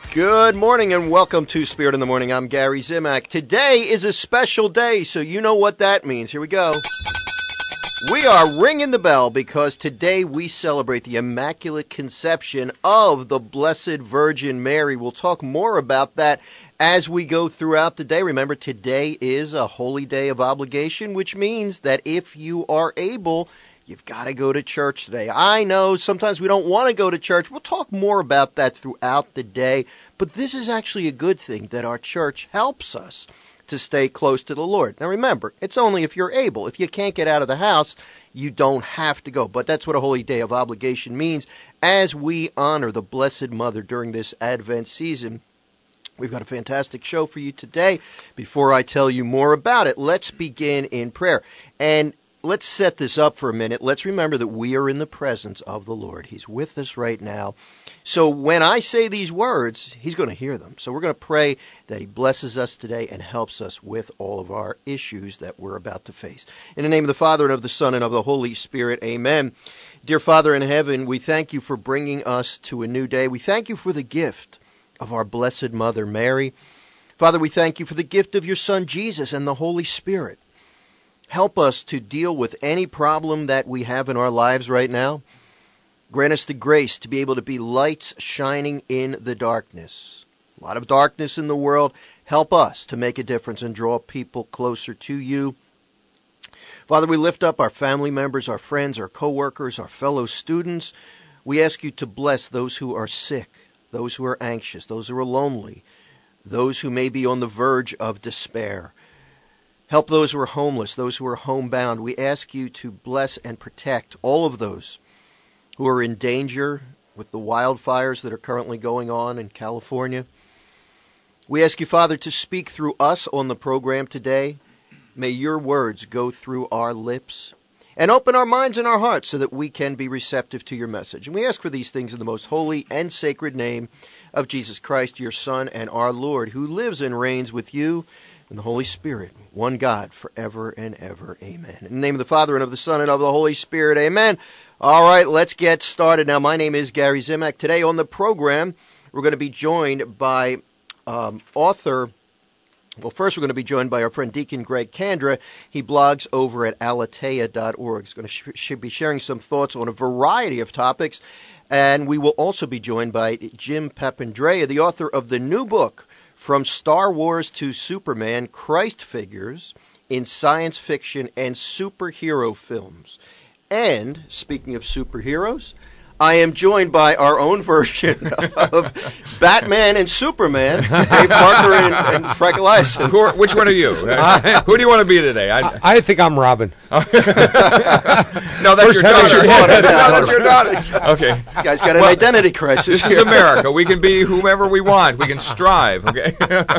Good morning and welcome to Spirit in the Morning. I'm Gary Zimak. Today is a special day, so you know what that means. Here we go. We are ringing the bell because today we celebrate the Immaculate Conception of the Blessed Virgin Mary. We'll talk more about that as we go throughout the day. Remember, today is a holy day of obligation, which means that if you are able, you've got to go to church today. I know sometimes we don't want to go to church. We'll talk more about that throughout the day. But this is actually a good thing that our church helps us to stay close to the Lord. Now remember, it's only if you're able. If you can't get out of the house, you don't have to go. But that's what a holy day of obligation means as we honor the Blessed Mother during this Advent season. We've got a fantastic show for you today. Before I tell you more about it, let's begin in prayer. And let's set this up for a minute. Let's remember that we are in the presence of the Lord. He's with us right now. So when I say these words, He's going to hear them. So we're going to pray that He blesses us today and helps us with all of our issues that we're about to face. In the name of the Father, and of the Son, and of the Holy Spirit, amen. Dear Father in heaven, we thank You for bringing us to a new day. We thank You for the gift of our Blessed Mother, Mary. Father, we thank You for the gift of Your Son, Jesus, and the Holy Spirit. Help us to deal with any problem that we have in our lives right now. Grant us the grace to be able to be lights shining in the darkness. A lot of darkness in the world. Help us to make a difference and draw people closer to You. Father, we lift up our family members, our friends, our co-workers, our fellow students. We ask You to bless those who are sick, those who are anxious, those who are lonely, those who may be on the verge of despair. Help those who are homeless, those who are homebound. We ask You to bless and protect all of those who are in danger with the wildfires that are currently going on in California. We ask You, Father, to speak through us on the program today. May Your words go through our lips and open our minds and our hearts so that we can be receptive to Your message. And we ask for these things in the most holy and sacred name of Jesus Christ, Your Son and our Lord, who lives and reigns with You and the Holy Spirit, one God, forever and ever. Amen. In the name of the Father, and of the Son, and of the Holy Spirit. Amen. All right, let's get started. Now, my name is Gary Zimak. Today on the program, we're going to be joined by author. Well, first we're going to be joined by our friend Deacon Greg Kandra. He blogs over at aleteia.org. He's going to be sharing some thoughts on a variety of topics. And we will also be joined by Jim Papandrea, the author of the new book, From Star Wars to Superman, Christ Figures in Science Fiction and Superhero Films. And, speaking of superheroes, I am joined by our own version of Batman and Superman, Dave Parker and Frank Eliason. Which one are you? Who do you want to be today? I think I'm Robin. No, that's your daughter. No, that's your daughter. Okay. You guys got an identity crisis. This is America. We can be whomever we want. We can strive. Okay.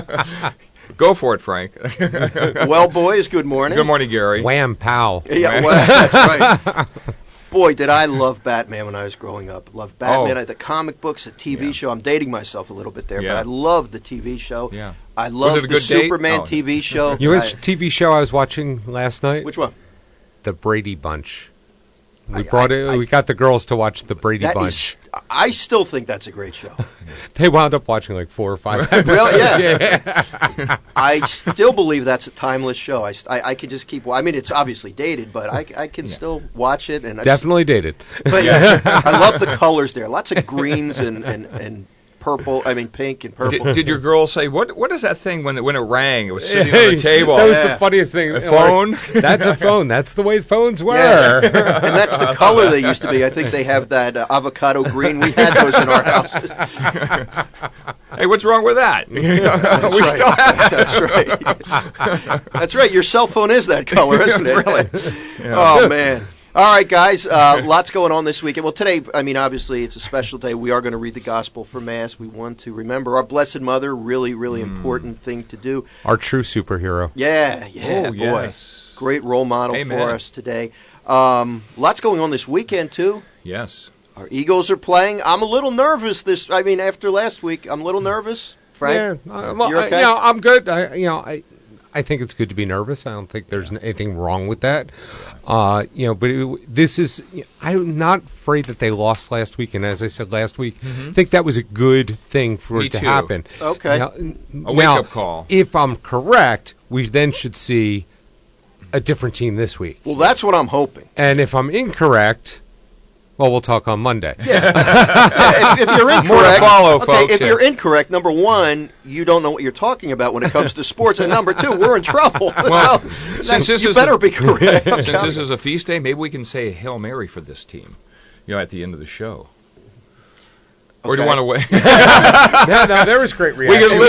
Go for it, Frank. Well, boys, good morning. Good morning, Gary. Wham, pow. Yeah, well, that's right. Boy, did I love Batman when I was growing up. Loved Batman, the comic books, the TV show. I'm dating myself a little bit there, but I loved the TV show. Yeah. I loved the Superman date? TV show. You know which TV show I was watching last night? Which one? The Brady Bunch. We got the girls to watch The Brady Bunch. I still think that's a great show. They wound up watching like 4 or 5 episodes. Well, yeah. I still believe that's a timeless show. I can just keep. I mean, it's obviously dated, but I can still watch it. And definitely dated. But I love the colors there. Lots of greens and purple. I mean, pink and purple. Did your girl say what is that thing when it rang? It was sitting on the table. That was the funniest thing. A phone? That's a phone. That's the way phones were. Yeah. And that's the color they used to be. I think they have that avocado green. We had those in our house. Hey, what's wrong with that? That's We right. still have that. That's right. That's right. Your cell phone is that color, isn't it? Really? Yeah. Oh, man. All right, guys, lots going on this weekend. Well, today, I mean, obviously, it's a special day. We are going to read the Gospel for Mass. We want to remember our Blessed Mother, really, really important thing to do. Our true superhero. Yeah, Oh, boy. yes. Great role model Amen. for us today. Lots going on this weekend, too. Yes. Our Eagles are playing. I'm a little nervous after last week. I'm a little nervous. Frank, Yeah, you're okay? I'm good. I think it's good to be nervous. I don't think there's anything wrong with that. This is. I'm not afraid that they lost last week, and as I said last week, I think that was a good thing for Me it to too. happen. Okay. A wake-up call. If I'm correct, we then should see a different team this week. Well, that's what I'm hoping. And if I'm incorrect, well, we'll talk on Monday. If you're incorrect, More to follow, okay, folks, if yeah. you're incorrect, number one, you don't know what you're talking about when it comes to sports, and number two, we're in trouble. Well, So, since this you is better be correct. Since this is a feast day, maybe we can say a Hail Mary for this team, at the end of the show. Or do you Okay. want to wait? No, there was great We reaction. can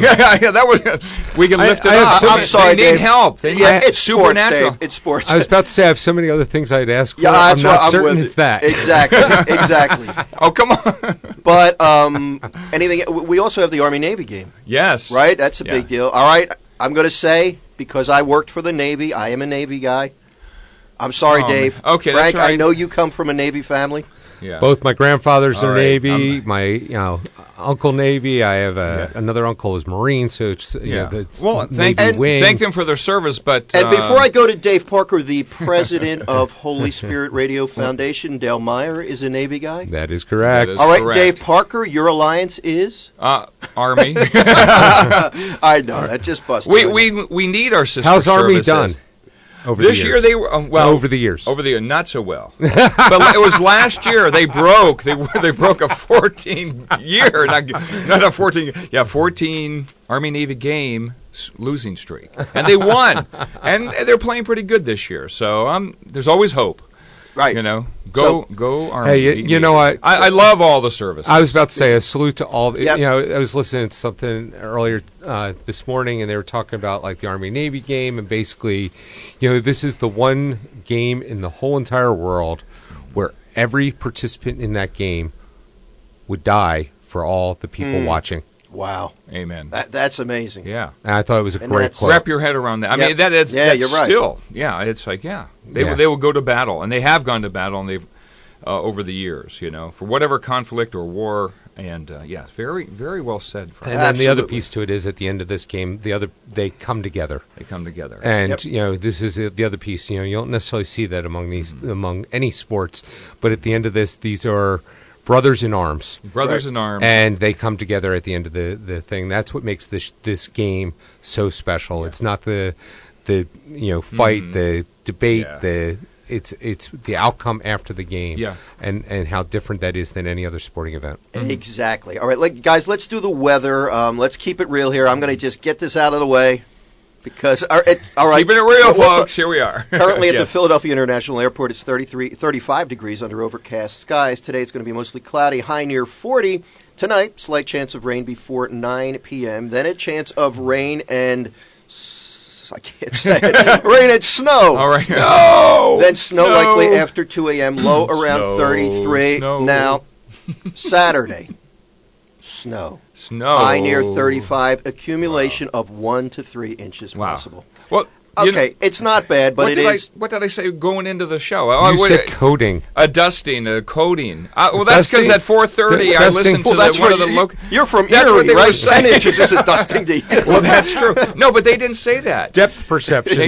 we can lift it I have up. so I'm sorry, they need Dave. help. They Yeah, need it's sports, supernatural. Dave. It's sports. I was about to say I have so many other things I'd ask for. yeah, that's I'm what not I'm certain with it's you. that. Exactly. Oh, come on. But anything? We also have the Army-Navy game, Yes. right? That's a Yeah. big deal. All right, I'm going to say, because I worked for the Navy, I am a Navy guy. I'm sorry, Oh, Dave. man. Okay, Frank, that's right. I know you come from a Navy family. Yeah. Both my grandfathers All are right, Navy. My uncle Navy. I have another uncle is Marine. So it's Yeah. it's Well, Navy wing. thank them for their service, but And before I go to Dave Parker, the president of Holy Spirit Radio Foundation, Dale Meyer, is a Navy guy. That is correct. That is- All right, correct. Dave Parker, your alliance is? Army, I know, that just busted. we need our sister How's Army services. done? Over This the year years? they were over the years. Over the year, not so well. But it was last year they broke. They broke a 14-year, not a 14 Army Navy game losing streak, and they won, and they're playing pretty good this year. So there's always hope. Right. Go Army. Hey, you know what? I love all the services. I was about to say a salute to all. Yep. I was listening to something earlier this morning, and they were talking about like the Army Navy game, and basically, this is the one game in the whole entire world where every participant in that game would die for all the people watching. Wow. Amen. That's amazing. Yeah. And I thought it was a And great that's- quote. Wrap your head around that. I Yep. mean, that's you're right. still, it's like, they will go to battle, and they have gone to battle, and they've over the years, for whatever conflict or war, and very, very well said. Frank. And then the other Absolutely. piece to it is at the end of this game, they come together. They come together. And Yep. this is the other piece. You don't necessarily see that among any sports, but at the end of this, these are brothers in arms, Brothers in arms. and they come together at the end of the thing. That's what makes this game so special. It's not the fight, the debate, Yeah. it's the outcome after the game, Yeah. and how different that is than any other sporting event. Exactly. All right, guys, let's do the weather. Let's keep it real here. I'm going to just get this out of the way because all right. Keeping it real, Well, folks. Here we are. Currently at the Yes. Philadelphia International Airport, it's 35 degrees under overcast skies. Today it's going to be mostly cloudy, high near 40. Tonight, slight chance of rain before 9 p.m. Then a chance of rain and I can't say it. Rain and snow. All right. Snow. Then snow likely after 2 a.m. Low around Snow, 33. snow. Now, Saturday, snow. Snow. High near 35. Accumulation of 1 to 3 inches Wow. possible. Well, Okay, it's not bad, but it is. What did I say going into the show? Oh, You said coding. a dusting, a coating. Well, that's because Dusting? at 4:30 I Dusting? listened to Well, that's one of right. the local. You're from That's what Erie, they were right? saying. 10 inches isn't dusting to you. Well, that's true. No, but they didn't say that. Depth perception.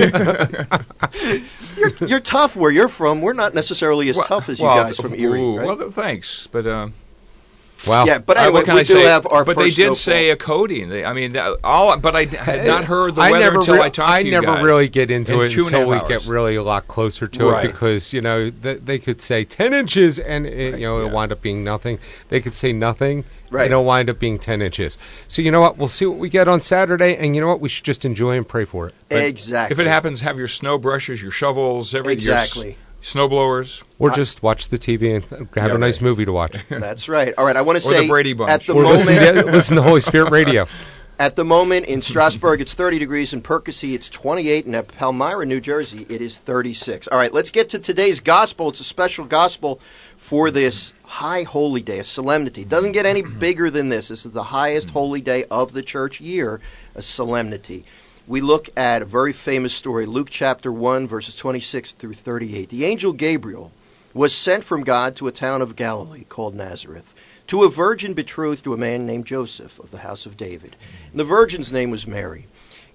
You're tough where you're from. We're not necessarily as tough as you guys from Erie, ooh, right? Well, thanks, but Wow. Yeah, but anyway, what can we I do say? have our But first they did snowfall. say a coating. But I had not heard the I weather never until re- I talked I to you never guys. really get into In it 2.5 until we hours. get really a lot closer to Right. it because they could say 10 inches and it'll wind up being nothing. They could say nothing. Right. It'll wind up being 10 inches. So you know what? We'll see what we get on Saturday, and you know what? We should just enjoy and pray for it. Exactly. If it happens, have your snow brushes, your shovels, Exactly. snow blowers. Or just watch the TV and have a nice movie to watch. That's right. All right, I want to Or the say Brady Bunch. at the Or moment, listen to Holy Spirit Radio. at the moment in Strasburg it's 30 degrees, in Percy it's 28, and at Palmyra, New Jersey it is 36. All right, let's get to today's gospel. It's a special gospel for this high holy day, a solemnity. It doesn't get any bigger than this. This is the highest holy day of the church year, a solemnity. We look at a very famous story, Luke chapter 1, verses 26 through 38. The angel Gabriel was sent from God to a town of Galilee called Nazareth, to a virgin betrothed to a man named Joseph of the house of David. And the virgin's name was Mary.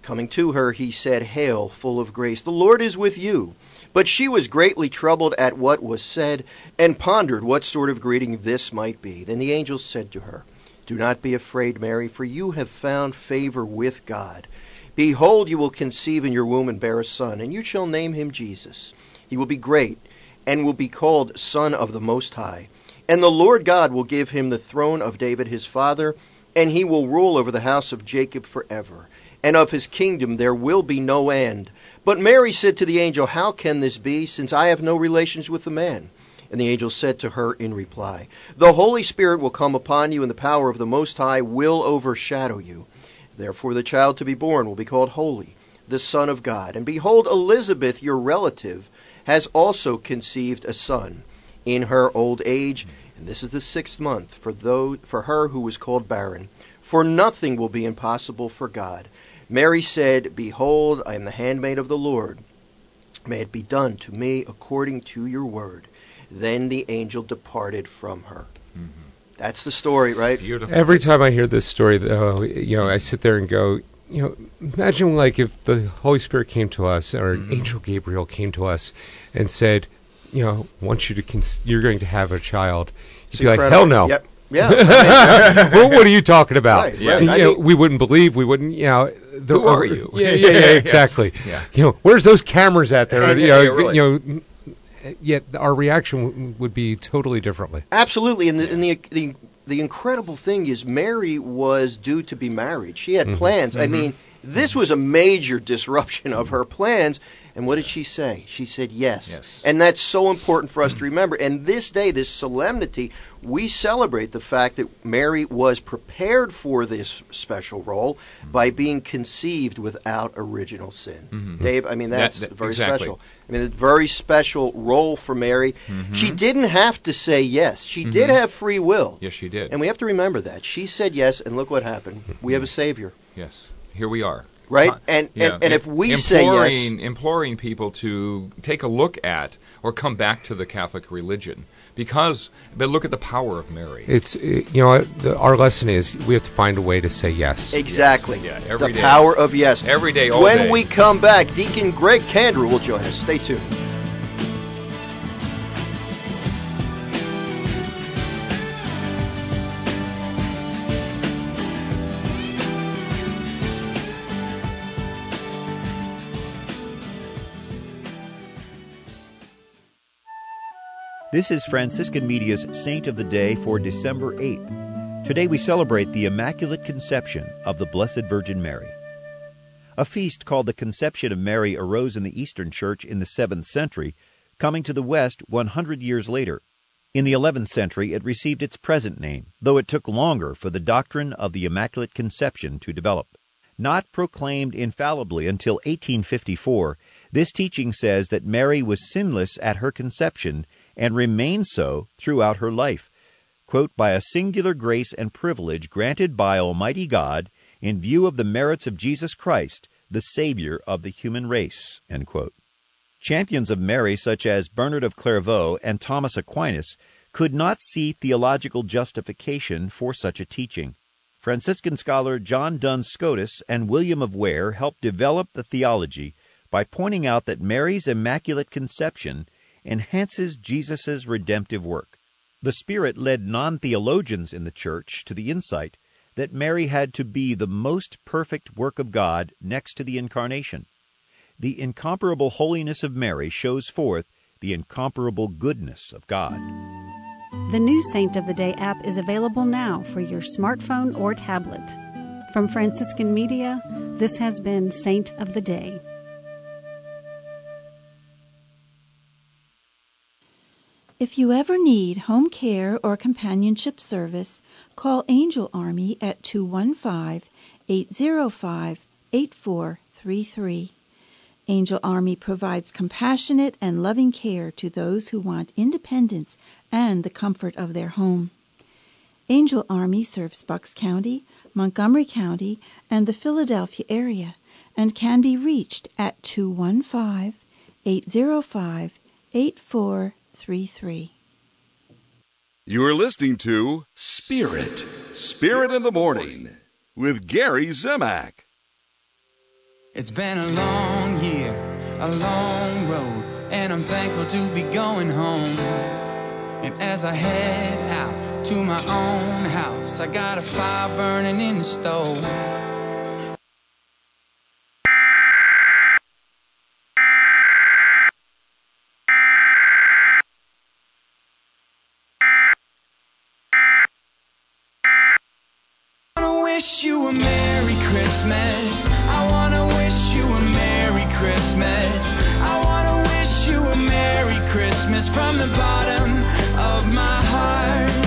Coming to her, he said, Hail, full of grace, the Lord is with you. But she was greatly troubled at what was said, and pondered what sort of greeting this might be. Then the angel said to her, Do not be afraid, Mary, for you have found favor with God. Behold, you will conceive in your womb and bear a son, and you shall name him Jesus. He will be great, and will be called Son of the Most High. And the Lord God will give him the throne of David his father, and he will rule over the house of Jacob forever. And of his kingdom there will be no end. But Mary said to the angel, How can this be, since I have no relations with the man? And the angel said to her in reply, The Holy Spirit will come upon you, and the power of the Most High will overshadow you. Therefore the child to be born will be called Holy, the Son of God. And behold, Elizabeth, your relative, has also conceived a son in her old age, and this is the 6th month for her who was called barren. For nothing will be impossible for God. Mary said, Behold, I am the handmaid of the Lord. May it be done to me according to your word. Then the angel departed from her. Mm-hmm. That's the story, right? Beautiful. Every time I hear this story, though, I sit there and go, imagine like if the Holy Spirit came to us, or Angel Gabriel came to us and said, want you to, you're going to have a child. You'd be like, hell no. Yep. Yeah. Well, what are you talking about? Right, right. And, we wouldn't believe. We wouldn't. Who are you? Yeah, exactly. Yeah. Where's those cameras at there? Really. Yet our reaction would be totally differently. Absolutely, and the incredible thing is Mary was due to be married. She had plans. I mean, this was a major disruption of her plans. And what did she say? She said yes. Yes. And that's so important for us to remember. And this day, this solemnity, we celebrate the fact that Mary was prepared for this special role by being conceived without original sin. Mm-hmm. Dave, I mean, that's very exactly. special. I mean, a very special role for Mary. Mm-hmm. She didn't have to say yes. She did have free will. Yes, she did. And we have to remember that. She said yes, and look what happened. We have a Savior. Yes. Here we are. Right? And if we say yes... Imploring people to take a look at or come back to the Catholic religion. But look at the power of Mary. It's, our lesson is we have to find a way to say yes. Exactly. Yes. Yeah, every day. The power of yes. Every day, all day. When we come back, Deacon Greg Kandra will join us. Stay tuned. This is Franciscan Media's Saint of the Day for December 8th. Today we celebrate the Immaculate Conception of the Blessed Virgin Mary. A feast called the Conception of Mary arose in the Eastern Church in the 7th century, coming to the West 100 years later. In the 11th century it received its present name, though it took longer for the doctrine of the Immaculate Conception to develop. Not proclaimed infallibly until 1854, this teaching says that Mary was sinless at her conception and remained so throughout her life, quote, by a singular grace and privilege granted by Almighty God in view of the merits of Jesus Christ, the Savior of the human race, end quote. Champions of Mary such as Bernard of Clairvaux and Thomas Aquinas could not see theological justification for such a teaching. Franciscan scholar John Duns Scotus and William of Ware helped develop the theology by pointing out that Mary's Immaculate Conception enhances Jesus' redemptive work. The Spirit led non-theologians in the Church to the insight that Mary had to be the most perfect work of God next to the Incarnation. The incomparable holiness of Mary shows forth the incomparable goodness of God. The new Saint of the Day app is available now for your smartphone or tablet. From Franciscan Media, this has been Saint of the Day. If you ever need home care or companionship service, call Angel Army at 215-805-8433. Angel Army provides compassionate and loving care to those who want independence and the comfort of their home. Angel Army serves Bucks County, Montgomery County, and the Philadelphia area, and can be reached at 215-805-8433. You're listening to Spirit in the Morning with Gary Zimak. It's been a long year, a long road, and I'm thankful to be going home. And as I head out to my own house, I got a fire burning in the stove. Wish you a Merry Christmas. I wanna wish you a Merry Christmas. I wanna wish you a Merry Christmas from the bottom of my heart.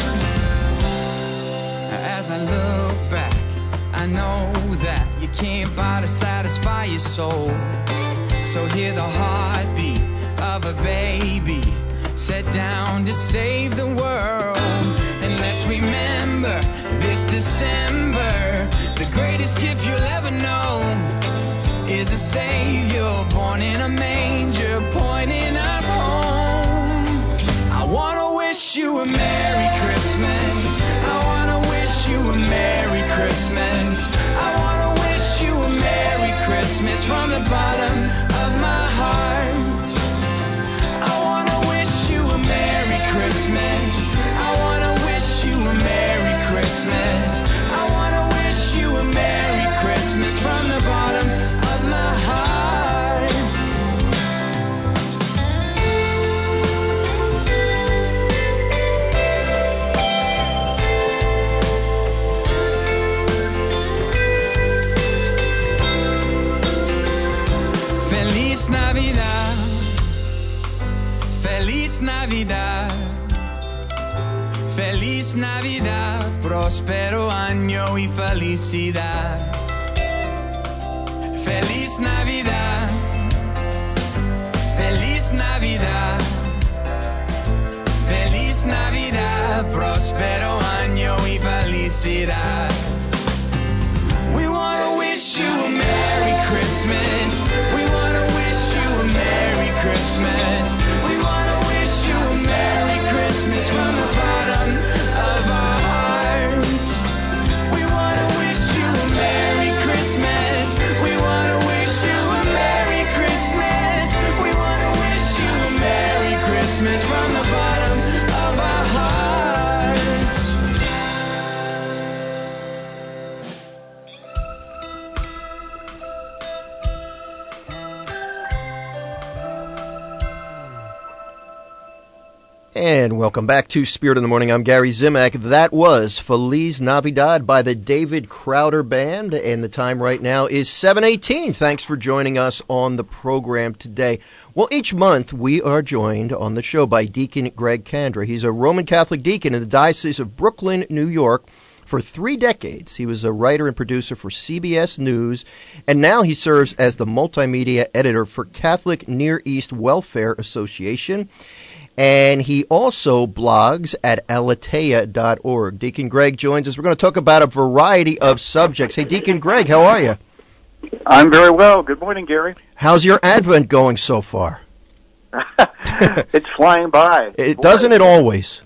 As I look back, I know that you can't buy to satisfy your soul. So hear the heartbeat of a baby set down to save the world. And let's remember this December, the greatest gift you'll ever know is a Savior born in a manger, pointing us home. I wanna wish you a Merry Christmas. I wanna wish you a Merry Christmas. I wanna wish you a Merry Christmas from the bottom of my heart. I wanna wish you a Merry Christmas. I wanna wish you a Merry Christmas. I wanna wish you a Merry Christmas from the bottom of my heart. Feliz Navidad. Feliz Navidad. Feliz Navidad, próspero año y felicidad. Feliz Navidad, feliz Navidad, feliz Navidad, próspero año y felicidad. We wanna wish you a Merry Christmas. We wanna wish you a Merry Christmas. We wanna wish you a Merry Christmas from the bottom of our hearts. We wanna wish you a Merry Christmas. We wanna wish you a Merry Christmas. We wanna wish you a Merry Christmas from the bottom of our hearts. And welcome back to Spirit in the Morning. I'm Gary Zimak. That was Feliz Navidad by the David Crowder Band, and the time right now is 7:18. Thanks for joining us on the program today. Well, each month we are joined on the show by Deacon Greg Kandra. He's a Roman Catholic deacon in the Diocese of Brooklyn, New York. For 3 decades, he was a writer and producer for CBS News, and now he serves as the multimedia editor for Catholic Near East Welfare Association. And he also blogs at aleteia.org. Deacon Greg joins us. We're going to talk about a variety of subjects. Hey, Deacon Greg, how are you? I'm very well. Good morning, Gary. How's your Advent going so far? It's flying by. Doesn't it always?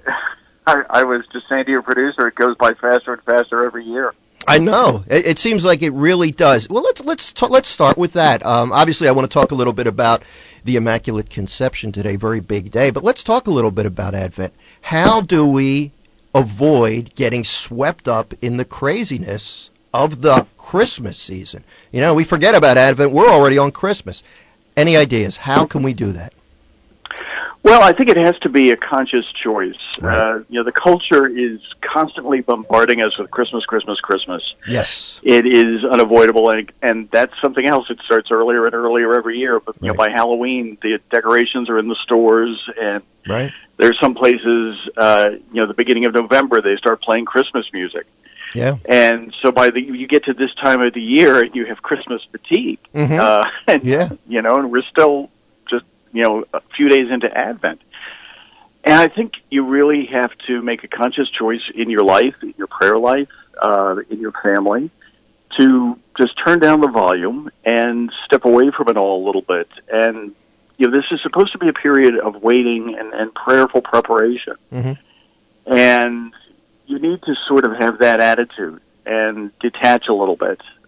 I was just saying to your producer, it goes by faster and faster every year. I know. It seems like it really does. Well, let's start with that. Obviously, I want to talk a little bit about the Immaculate Conception today, very big day. But let's talk a little bit about Advent. How do we avoid getting swept up in the craziness of the Christmas season? You know, we forget about Advent. We're already on Christmas. Any ideas? How can we do that? Well, I think it has to be a conscious choice. Right. The culture is constantly bombarding us with Christmas, Christmas, Christmas. Yes. It is unavoidable, and that's something else. It starts earlier and earlier every year. But Right. by Halloween, the decorations are in the stores, and Right. there's some places, the beginning of November, they start playing Christmas music. Yeah. And so you get to this time of the year, and you have Christmas fatigue. Mhm. And, Yeah. And we're still just, a few days into Advent. And I think you really have to make a conscious choice in your life, in your prayer life, in your family, to just turn down the volume and step away from it all a little bit. And, this is supposed to be a period of waiting and prayerful preparation. Mhm. And you need to sort of have that attitude and detach a little bit.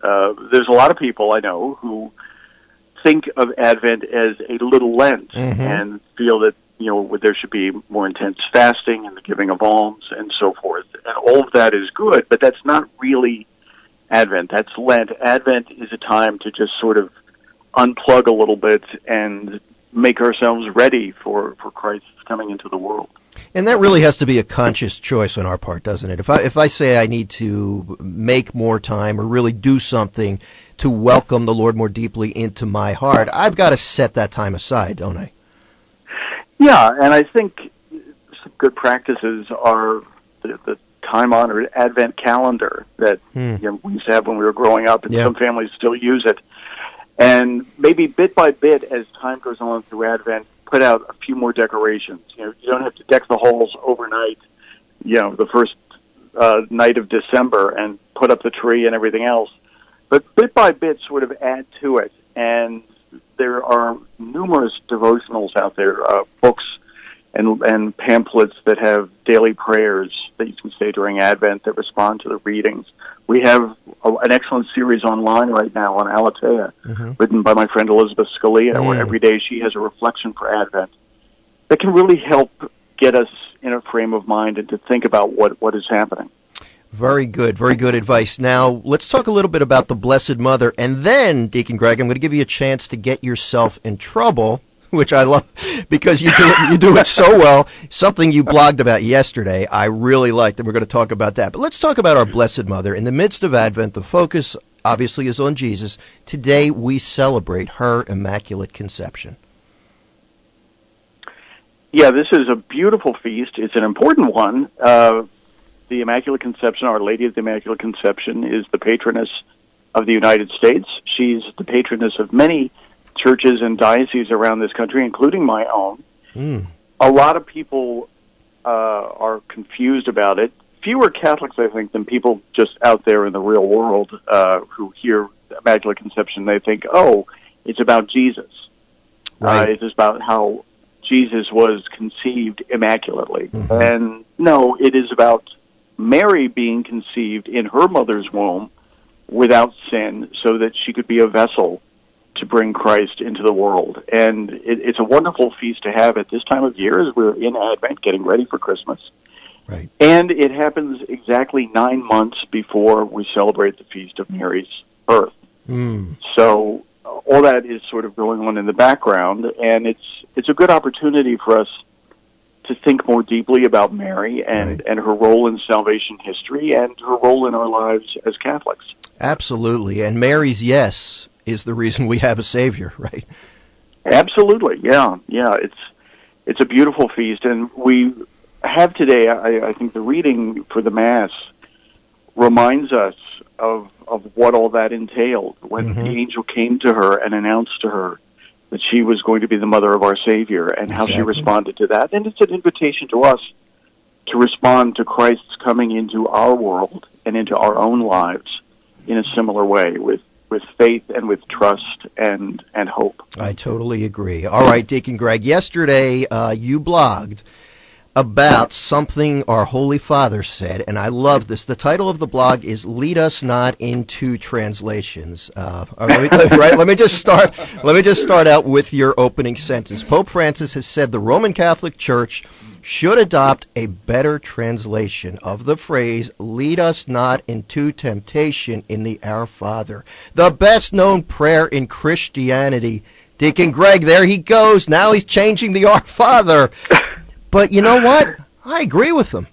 There's a lot of people I know who think of Advent as a little Lent and feel that, there should be more intense fasting and the giving of alms and so forth. And all of that is good, but that's not really Advent. That's Lent. Advent is a time to just sort of unplug a little bit and make ourselves ready for Christ's coming into the world. And that really has to be a conscious choice on our part, doesn't it? If I say I need to make more time or really do something to welcome the Lord more deeply into my heart, I've got to set that time aside, don't I? Yeah, and I think some good practices are the time-honored Advent calendar that we used to have when we were growing up, and some families still use it. And maybe bit by bit, as time goes on through Advent, put out a few more decorations. You don't have to deck the halls overnight, the first night of December and put up the tree and everything else. But bit by bit sort of add to it. And there are numerous devotionals out there, books and pamphlets that have daily prayers that you can say during Advent that respond to the readings. We have an excellent series online right now on Aletheia, written by my friend Elizabeth Scalia, where every day she has a reflection for Advent that can really help get us in a frame of mind and to think about what is happening. Very good advice. Now, let's talk a little bit about the Blessed Mother, and then, Deacon Greg, I'm going to give you a chance to get yourself in trouble, which I love because you do it so well. Something you blogged about yesterday I really liked, and we're going to talk about that. But let's talk about our Blessed Mother. In the midst of Advent, the focus obviously is on Jesus. Today we celebrate her Immaculate Conception. Yeah, this is a beautiful feast. It's an important one. The Immaculate Conception, Our Lady of the Immaculate Conception, is the patroness of the United States. She's the patroness of many churches and dioceses around this country, including my own. A lot of people are confused about it. Fewer Catholics, I think, than people just out there in the real world who hear Immaculate Conception. They think, it's about Jesus. Right. It's about how Jesus was conceived immaculately. And no, it is about Mary being conceived in her mother's womb without sin so that she could be a vessel to bring Christ into the world. And it's a wonderful feast to have at this time of year as we're in Advent, getting ready for Christmas. Right. And it happens exactly 9 months before we celebrate the Feast of Mary's birth. So all that is sort of going on in the background, and it's a good opportunity for us to think more deeply about Mary and her role in salvation history and her role in our lives as Catholics. Absolutely. And Mary's yes is the reason we have a Savior, right? Absolutely, yeah. It's a beautiful feast, and we have today, I think the reading for the Mass reminds us of what all that entailed when the angel came to her and announced to her that she was going to be the mother of our Savior and how she responded to that. And it's an invitation to us to respond to Christ's coming into our world and into our own lives in a similar way with faith and with trust and hope. I totally agree. All right, Deacon Greg, yesterday you blogged about something our Holy Father said, and I love this. The title of the blog is "Lead Us Not into Translations." Let me just start out with your opening sentence. Pope Francis has said the Roman Catholic Church should adopt a better translation of the phrase "Lead us not into temptation" in the Our Father, the best known prayer in Christianity. Deacon Greg, there he goes. Now he's changing the Our Father. But you know what? I agree with them.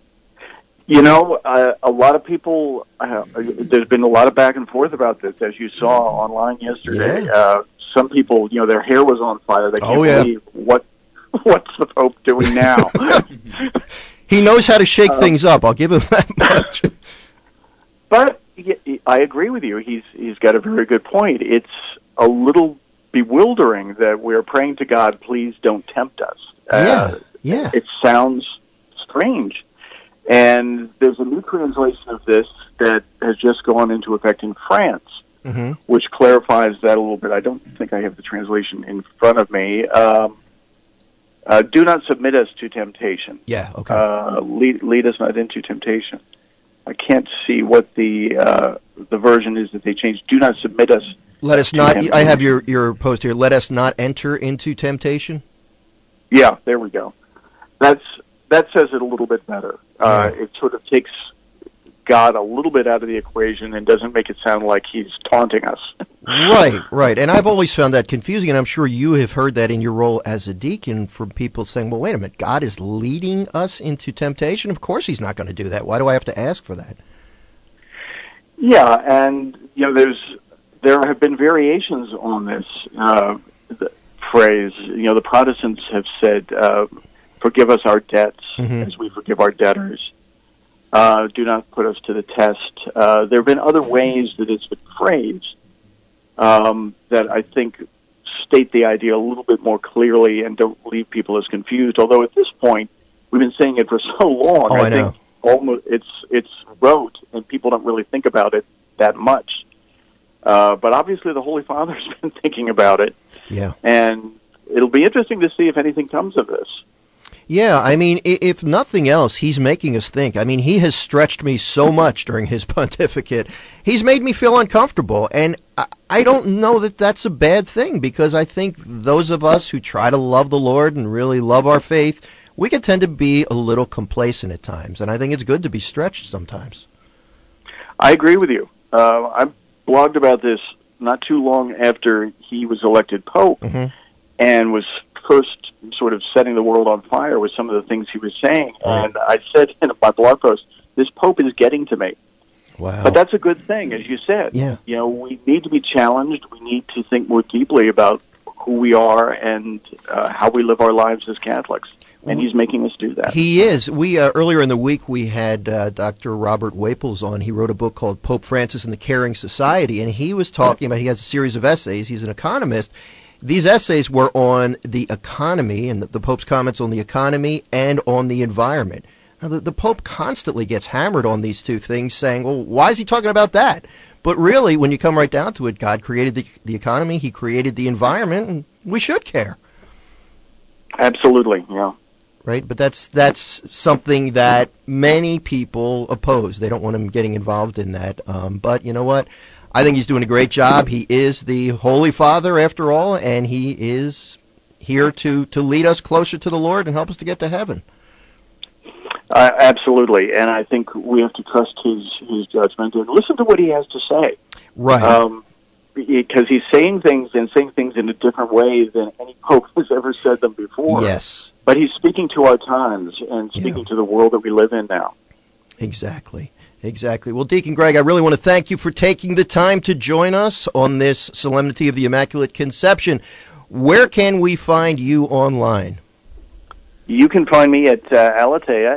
A lot of people, there's been a lot of back and forth about this, as you saw online yesterday. Yeah. Some people, their hair was on fire. They can't believe what's the Pope doing now. He knows how to shake things up. I'll give him that much. But I agree with you. He's got a very good point. It's a little bewildering that we're praying to God, please don't tempt us. Yeah. It sounds strange. And there's a new translation of this that has just gone into effect in France, which clarifies that a little bit. I don't think I have the translation in front of me. Do not submit us to temptation. Yeah, okay. Lead us not into temptation. I can't see what the the version is that they changed, do not submit us. Let us not, I have your post here, let us not enter into temptation. Yeah, there we go. That says it a little bit better. It sort of takes God a little bit out of the equation and doesn't make it sound like he's taunting us. Right. And I've always found that confusing, and I'm sure you have heard that in your role as a deacon from people saying, well, wait a minute, God is leading us into temptation? Of course he's not going to do that. Why do I have to ask for that? Yeah, and there have been variations on this phrase. The Protestants have said, forgive us our debts as we forgive our debtors. Do not put us to the test. There have been other ways that it's been phrased that I think state the idea a little bit more clearly and don't leave people as confused. Although at this point, we've been saying it for so long. I know. Think almost it's rote, and people don't really think about it that much. But obviously, the Holy Father's been thinking about it. Yeah. And it'll be interesting to see if anything comes of this. Yeah, I mean, if nothing else, he's making us think. I mean, he has stretched me so much during his pontificate. He's made me feel uncomfortable, and I don't know that that's a bad thing, because I think those of us who try to love the Lord and really love our faith, we can tend to be a little complacent at times, and I think it's good to be stretched sometimes. I agree with you. I blogged about this not too long after he was elected Pope, and was first sort of setting the world on fire with some of the things he was saying. And I said in my blog post, this Pope is getting to me. Wow. But that's a good thing, as you said. Yeah. We need to be challenged. We need to think more deeply about who we are and how we live our lives as Catholics. And he's making us do that. He is. We earlier in the week, we had Dr. Robert Waples on. He wrote a book called Pope Francis and the Caring Society, and he was talking about, he has a series of essays. He's an economist. These essays were on the economy and the Pope's comments on the economy and on the environment. Now, the Pope constantly gets hammered on these two things, saying, well, why is he talking about that? But really, when you come right down to it, God created the economy, he created the environment, and we should care. Absolutely, yeah. Right, but that's something that many people oppose. They don't want him getting involved in that. But you know what? I think he's doing a great job. He is the Holy Father, after all, and he is here to lead us closer to the Lord and help us to get to heaven. Absolutely, and I think we have to trust his judgment and listen to what he has to say. Right. Because he's saying things in a different way than any pope has ever said them before. Yes. But he's speaking to our times and speaking to the world that we live in now. Exactly. Well, Deacon Greg, I really want to thank you for taking the time to join us on this Solemnity of the Immaculate Conception. Where can we find you online? You can find me at Aleteia,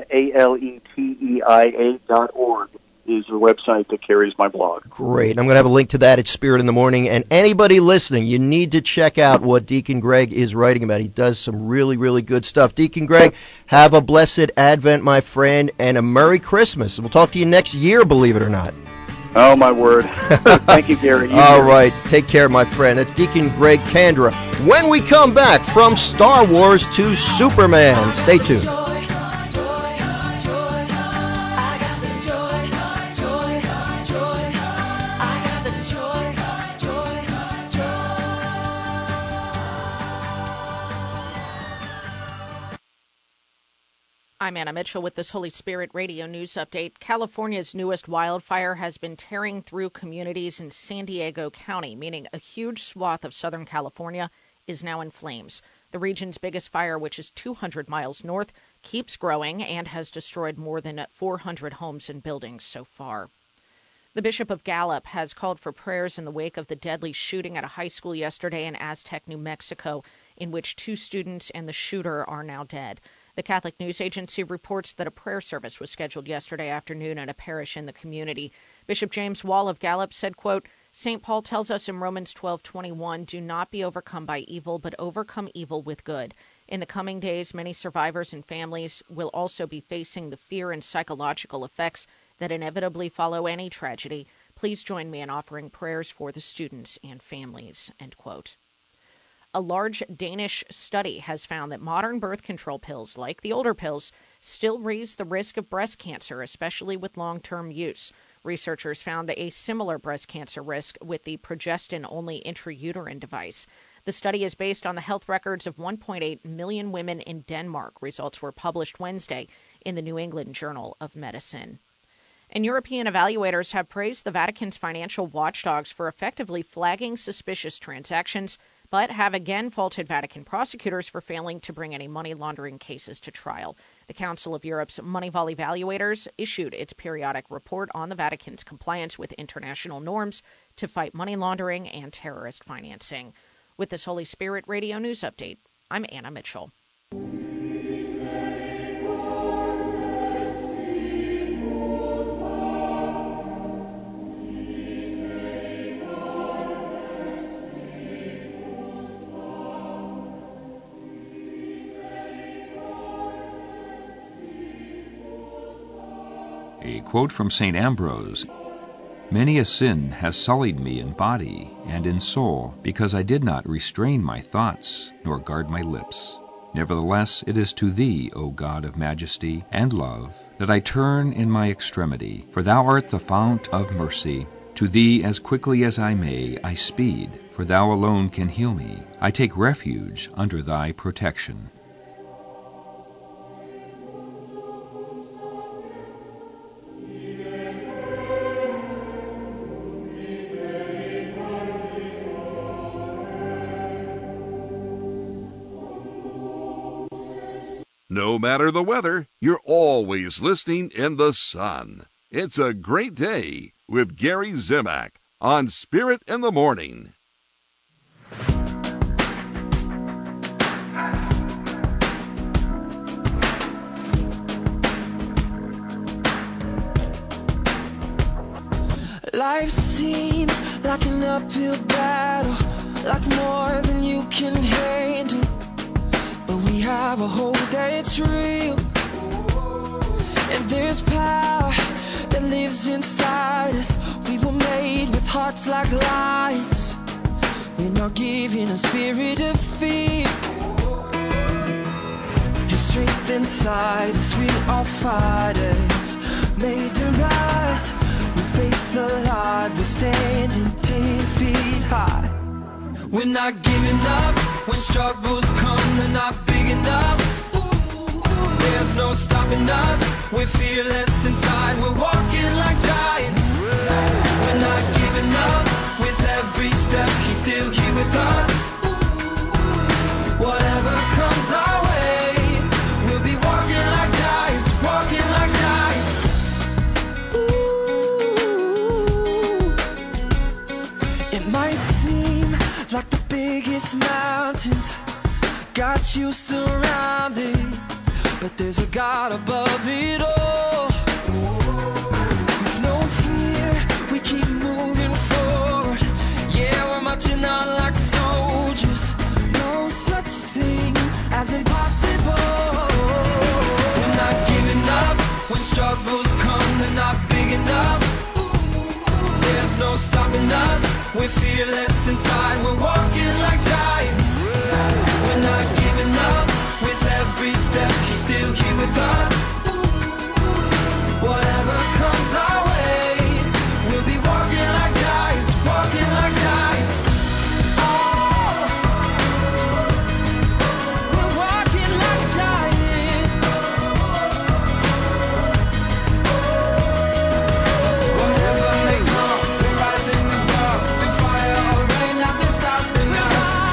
aleteia.org is the website that carries my blog. Great. I'm going to have a link to that at Spirit in the Morning. And anybody listening, you need to check out what Deacon Greg is writing about. He does some really, really good stuff. Deacon Greg, have a blessed Advent, my friend, and a Merry Christmas. We'll talk to you next year, believe it or not. Oh, my word. Thank you, Gary. All right. Take care, my friend. That's Deacon Greg Kandra. When we come back from Star Wars to Superman, stay tuned. I'm Anna Mitchell with this Holy Spirit Radio News Update. California's newest wildfire has been tearing through communities in San Diego County, meaning a huge swath of Southern California is now in flames. The region's biggest fire, which is 200 miles north, keeps growing and has destroyed more than 400 homes and buildings so far. The Bishop of Gallup has called for prayers in the wake of the deadly shooting at a high school yesterday in Aztec, New Mexico, in which 2 students and the shooter are now dead. The Catholic News Agency reports that a prayer service was scheduled yesterday afternoon at a parish in the community. Bishop James Wall of Gallup said, quote, St. Paul tells us in Romans 12:21, do not be overcome by evil, but overcome evil with good. In the coming days, many survivors and families will also be facing the fear and psychological effects that inevitably follow any tragedy. Please join me in offering prayers for the students and families, end quote. A large Danish study has found that modern birth control pills, like the older pills, still raise the risk of breast cancer, especially with long-term use. Researchers found a similar breast cancer risk with the progestin-only intrauterine device. The study is based on the health records of 1.8 million women in Denmark. Results were published Wednesday in the New England Journal of Medicine. And European evaluators have praised the Vatican's financial watchdogs for effectively flagging suspicious transactions, but have again faulted Vatican prosecutors for failing to bring any money laundering cases to trial. The Council of Europe's Moneyval evaluators issued its periodic report on the Vatican's compliance with international norms to fight money laundering and terrorist financing. With this Holy Spirit Radio News Update, I'm Anna Mitchell. A quote from St. Ambrose: "Many a sin has sullied me in body and in soul, because I did not restrain my thoughts, nor guard my lips. Nevertheless, it is to Thee, O God of majesty and love, that I turn in my extremity, for Thou art the fount of mercy. To Thee, as quickly as I may, I speed, for Thou alone can heal me. I take refuge under Thy protection." No matter the weather, you're always listening in the sun. It's a great day with Gary Zimak on Spirit in the Morning. Life seems like an uphill battle, like more than you can handle. But we have a hope that's real, and there's power that lives inside us. We were made with hearts like lions. We're not given a spirit of fear. His strength inside us, we are fighters, made to rise. With faith alive, we're standing 10 feet high. We're not giving up. When struggles come, they're not big enough. There's no stopping us. We're fearless inside. We're walking like giants. We're not giving up. With every step, He's still here with us. Whatever comes our way, we'll be walking like giants, walking like giants. It might seem like the biggest mountains got you surrounded, but there's a God above it all. With no fear, we keep moving forward. Yeah, we're marching on like soldiers. No such thing as impossible. We're not giving up. When struggles come, they're not big enough. There's no stopping us. We're fearless inside. We're walking like giants. We're not giving up. With every step, He's still here with us. Whatever comes our way, we'll be walking like giants, walking like giants. Oh, we're walking like giants. Whatever may come, we're rising above. The fire or rain, nothing stopping us.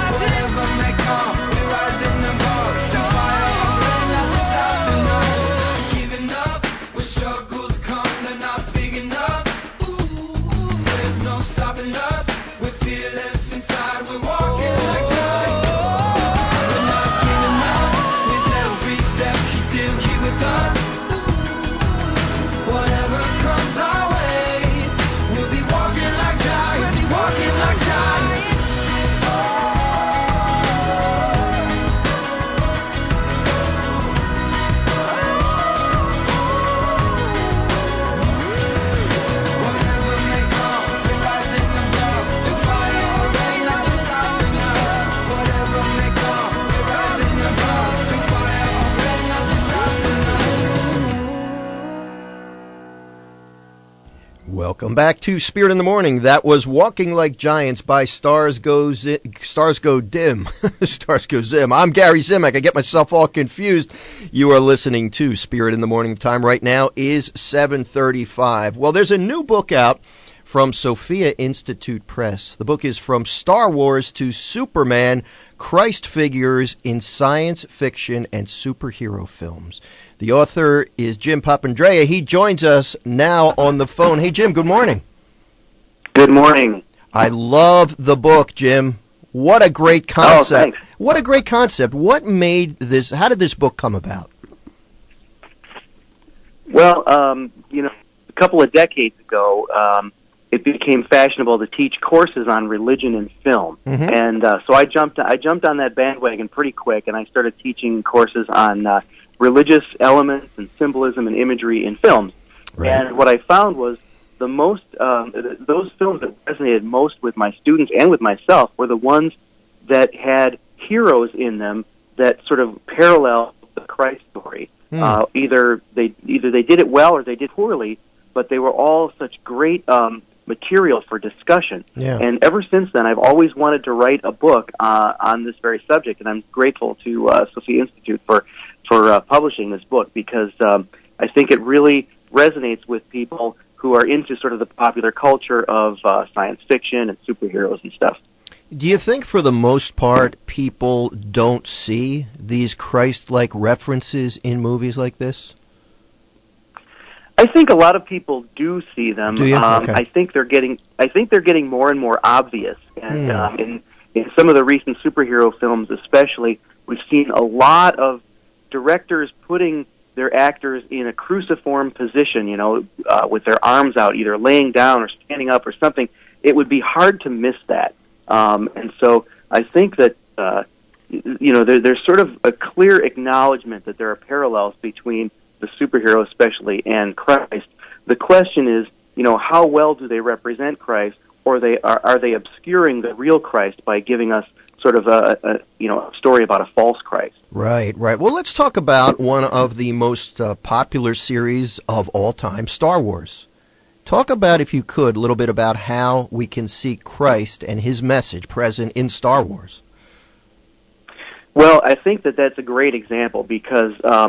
Welcome back to Spirit in the Morning. That was Walking Like Giants by Stars Go Dim. Stars Go Dim. I'm Gary Zimak. I get myself all confused. You are listening to Spirit in the Morning. Time right now is 7:35. Well, there's a new book out from Sophia Institute Press. The book is From Star Wars to Superman, Christ Figures in Science Fiction and Superhero Films. The author is Jim Papandrea. He joins us now on the phone. Hey, Jim, good morning. Good morning. I love the book, Jim. What a great concept. Oh, what a great concept. What made this, how did this book come about? Well, a couple of decades ago, it became fashionable to teach courses on religion and film. Mm-hmm. And so I jumped on that bandwagon pretty quick, and I started teaching courses on religious elements and symbolism and imagery in films. Right. And what I found was the most those films that resonated most with my students and with myself were the ones that had heroes in them that sort of parallel the Christ story. Either they did it well or they did poorly, but they were all such great material for discussion. Yeah. And ever since then, I've always wanted to write a book on this very subject, and I'm grateful to Sophia Institute for publishing this book, because I think it really resonates with people who are into sort of the popular culture of science fiction and superheroes and stuff. Do you think for the most part people don't see these Christ-like references in movies like this? I think a lot of people do see them. Do you? Okay. I think they're getting more and more obvious. And in some of the recent superhero films, especially, we've seen a lot of directors putting their actors in a cruciform position, with their arms out, either laying down or standing up or something. It would be hard to miss that. And so I think that there's sort of a clear acknowledgement that there are parallels between the superhero especially and Christ. The question is, how well do they represent Christ, or are they obscuring the real Christ by giving us sort of a story about a false Christ? Right. Well, let's talk about one of the most popular series of all time, Star Wars. Talk about, if you could, a little bit about how we can see Christ and his message present in Star Wars. Well, I think that that's a great example, because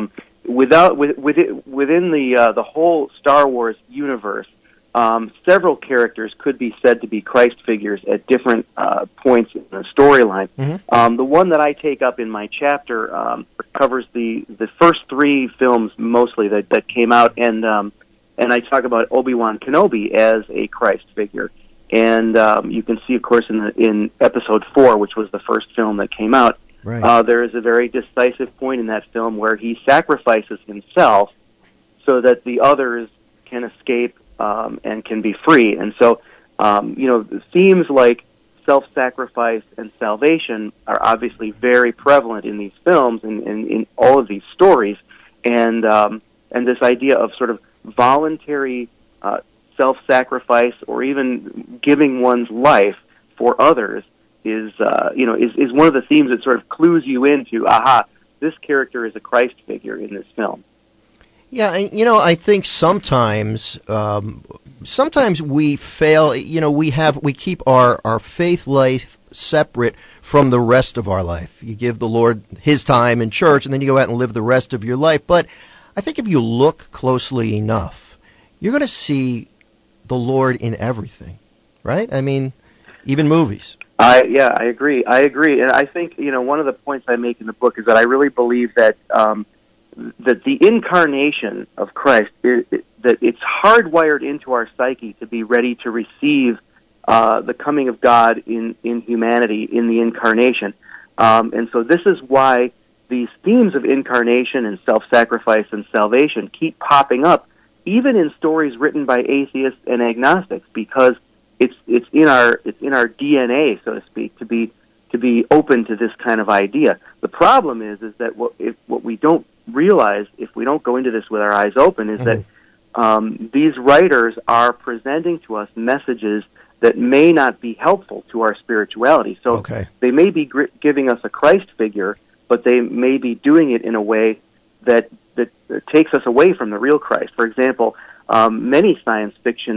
within the whole Star Wars universe, several characters could be said to be Christ figures at different points in the storyline. Mm-hmm. The one that I take up in my chapter covers the first three films mostly that came out, and I talk about Obi-Wan Kenobi as a Christ figure. And you can see, of course, in Episode 4, which was the first film that came out, right. There is a very decisive point in that film where he sacrifices himself so that the others can escape and can be free. And so, themes like self-sacrifice and salvation are obviously very prevalent in these films and in all of these stories. And this idea of sort of voluntary self-sacrifice, or even giving one's life for others, is one of the themes that sort of clues you into, this character is a Christ figure in this film. Yeah, and I think sometimes we fail. We keep our faith life separate from the rest of our life. You give the Lord his time in church, and then you go out and live the rest of your life. But I think if you look closely enough, you're going to see the Lord in everything, right? I mean, even movies. I agree. And I think, one of the points I make in the book is that I really believe that that the incarnation of Christ, that it's hardwired into our psyche to be ready to receive the coming of God in humanity, in the incarnation. And so this is why these themes of incarnation and self-sacrifice and salvation keep popping up, even in stories written by atheists and agnostics, because it's in our DNA, so to speak, to be open to this kind of idea. The problem is that what we don't realize, if we don't go into this with our eyes open, is that these writers are presenting to us messages that may not be helpful to our spirituality. So they may be giving us a Christ figure, but they may be doing it in a way that takes us away from the real Christ. For example, many science fiction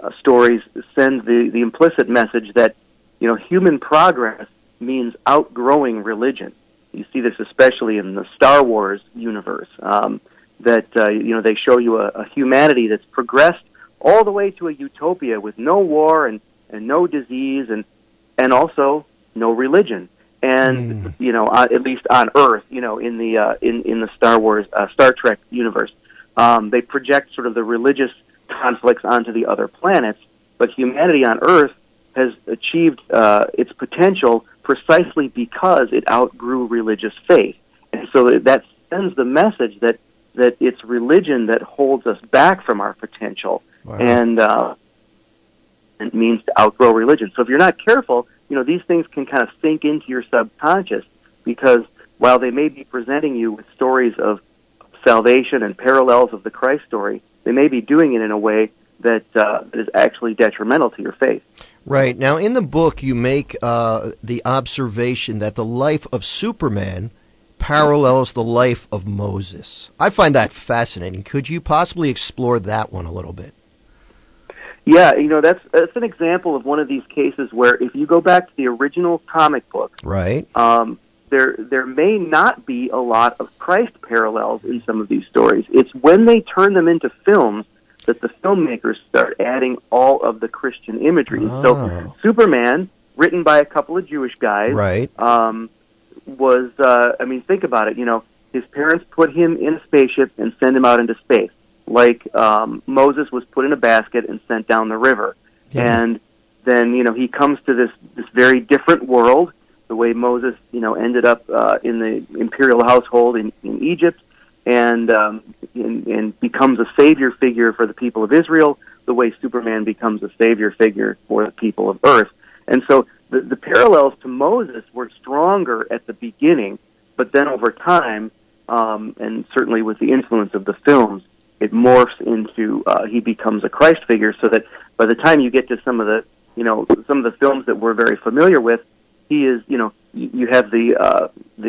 stories send the implicit message that, human progress means outgrowing religion. You see this especially in the Star Wars universe, that they show you a humanity that's progressed all the way to a utopia with no war and no disease and also no religion. And at least on Earth, in the Star Wars, Star Trek universe, they project sort of the religious conflicts onto the other planets, but humanity on Earth has achieved its potential precisely because it outgrew religious faith. And so that sends the message that it's religion that holds us back from our potential. Wow. And it means to outgrow religion. So if you're not careful, these things can kind of sink into your subconscious, because while they may be presenting you with stories of salvation and parallels of the Christ story, they may be doing it in a way that is actually detrimental to your faith. Right. Now, in the book, you make the observation that the life of Superman parallels the life of Moses. I find that fascinating. Could you possibly explore that one a little bit? Yeah, that's an example of one of these cases where if you go back to the original comic book, right, there may not be a lot of Christ parallels in some of these stories. It's when they turn them into films that the filmmakers start adding all of the Christian imagery. Oh. So Superman, written by a couple of Jewish guys, right, was, think about it, his parents put him in a spaceship and send him out into space. Like Moses was put in a basket and sent down the river. Yeah. And then, he comes to this very different world, the way Moses, ended up in the imperial household in Egypt, and becomes a savior figure for the people of Israel, the way Superman becomes a savior figure for the people of Earth. And so the parallels to Moses were stronger at the beginning, but then over time, and certainly with the influence of the films, it morphs into he becomes a Christ figure, so that by the time you get to some of the films that we're very familiar with, he is, you have the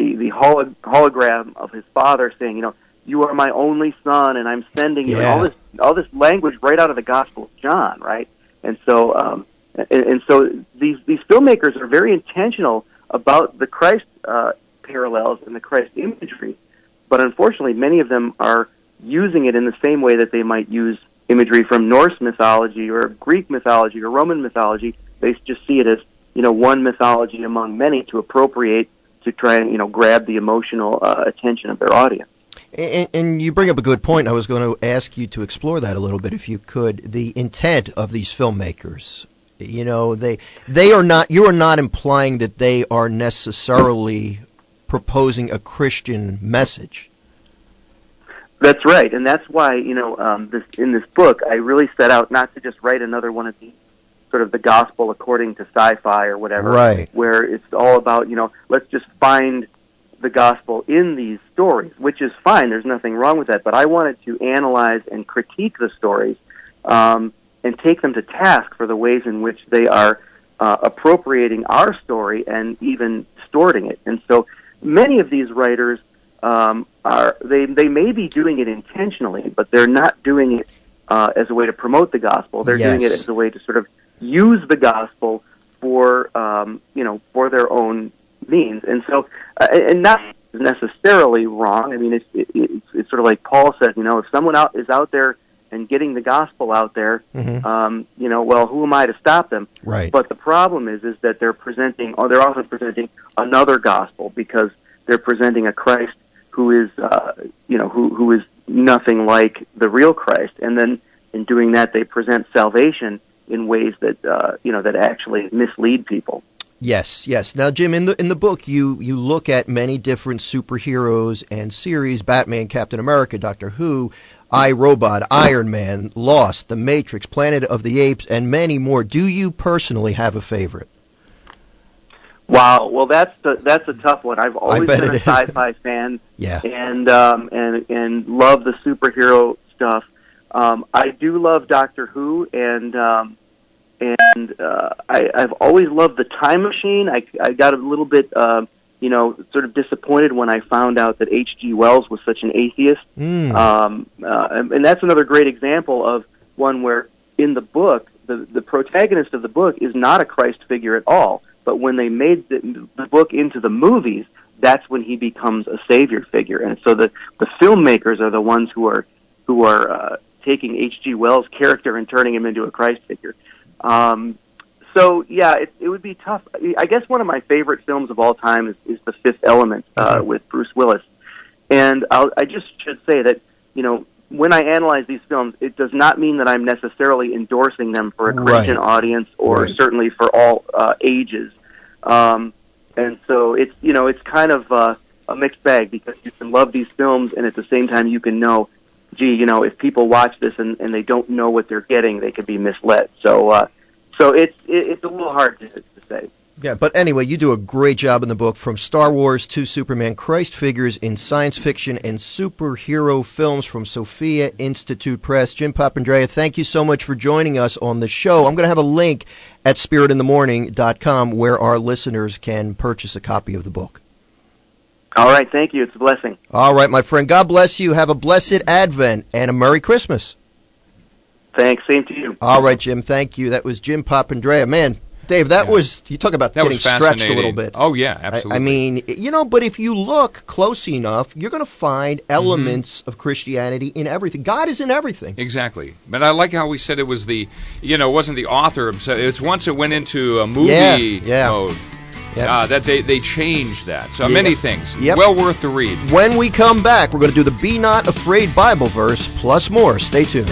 hologram of his father saying, you are my only son, and I'm sending you, and all this language right out of the Gospel of John, right? And so these filmmakers are very intentional about the Christ parallels and the Christ imagery, but unfortunately, many of them are using it in the same way that they might use imagery from Norse mythology or Greek mythology or Roman mythology. They just see it as, one mythology among many to appropriate to try and, grab the emotional attention of their audience. And you bring up a good point. I was going to ask you to explore that a little bit, if you could. The intent of these filmmakers. They are not. You are not implying that they are necessarily proposing a Christian message. That's right, and that's why in this book I really set out not to just write another one of these sort of the gospel according to sci-fi or whatever, right, where it's all about let's just find the gospel in these stories, which is fine. There's nothing wrong with that, but I wanted to analyze and critique the stories and take them to task for the ways in which they are appropriating our story and even distorting it. And so many of these writers they may be doing it intentionally, but they're not doing it as a way to promote the gospel. They're doing it as a way to sort of use the gospel for for their own means, and so and not necessarily wrong. I mean, it's sort of like Paul said, if someone is out there and getting the gospel out there, well, who am I to stop them? Right. But the problem is that they're often presenting another gospel, because they're presenting a Christ who is, who is nothing like the real Christ, and then in doing that, they present salvation in ways that that actually mislead people. Yes. Now, Jim, in the book, you look at many different superheroes and series: Batman, Captain America, Doctor Who, iRobot, Iron Man, Lost, The Matrix, Planet of the Apes, and many more. Do you personally have a favorite? Wow, well, that's a tough one. I've always been a sci-fi fan, and love the superhero stuff. I do love Doctor Who, and I've always loved the Time Machine. I got a little bit, sort of disappointed when I found out that H.G. Wells was such an atheist. And that's another great example of one where, in the book, the protagonist of the book is not a Christ figure at all. But when they made the book into the movies, that's when he becomes a savior figure. And so the filmmakers are the ones who are taking H.G. Wells' character and turning him into a Christ figure. So yeah, it would be tough. I guess one of my favorite films of all time is The Fifth Element with Bruce Willis. And I just should say that, you know, when I analyze these films, it does not mean that I'm necessarily endorsing them for a Christian audience or certainly for all ages. And so it's, you know, it's kind of a mixed bag, because you can love these films and at the same time you can know, gee, you know, if people watch this and they don't know what they're getting, they could be misled. So it's a little hard to say. Yeah, but anyway, you do a great job in the book. From Star Wars to Superman, Christ figures in science fiction and superhero films, from Sophia Institute Press. Jim Papandrea, thank you so much for joining us on the show. I'm going to have a link at spiritinthemorning.com where our listeners can purchase a copy of the book. All right, thank you. It's a blessing. All right, my friend. God bless you. Have a blessed Advent and a Merry Christmas. Thanks. Same to you. All right, Jim. Thank you. That was Jim Papandrea. Man, Dave, that was, you talk about getting stretched a little bit. Oh, yeah, absolutely. I mean, you know, but if you look close enough, you're going to find elements of Christianity in everything. God is in everything. Exactly. But I like how we said it was it wasn't the author. It's once it went into a movie mode. That they changed that. So many things. Well worth the read. When we come back, we're going to do the Be Not Afraid Bible verse plus more. Stay tuned.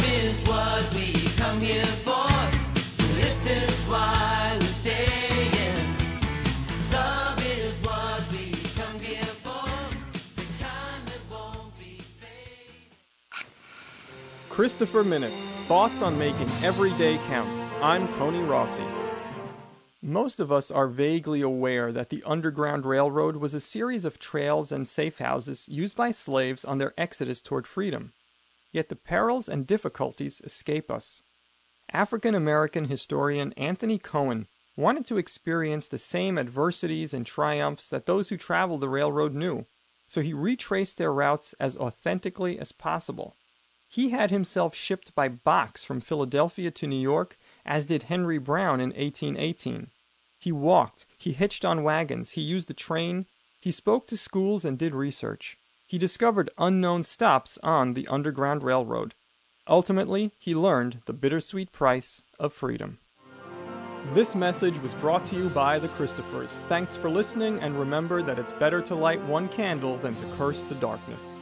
Christopher Minutes, thoughts on making every day count. I'm Tony Rossi. Most of us are vaguely aware that the Underground Railroad was a series of trails and safe houses used by slaves on their exodus toward freedom. Yet the perils and difficulties escape us. African-American historian Anthony Cohen wanted to experience the same adversities and triumphs that those who traveled the railroad knew, so he retraced their routes as authentically as possible. He had himself shipped by box from Philadelphia to New York, as did Henry Brown in 1818. He walked, he hitched on wagons, he used the train, he spoke to schools and did research. He discovered unknown stops on the Underground Railroad. Ultimately, he learned the bittersweet price of freedom. This message was brought to you by the Christophers. Thanks for listening, and remember that it's better to light one candle than to curse the darkness.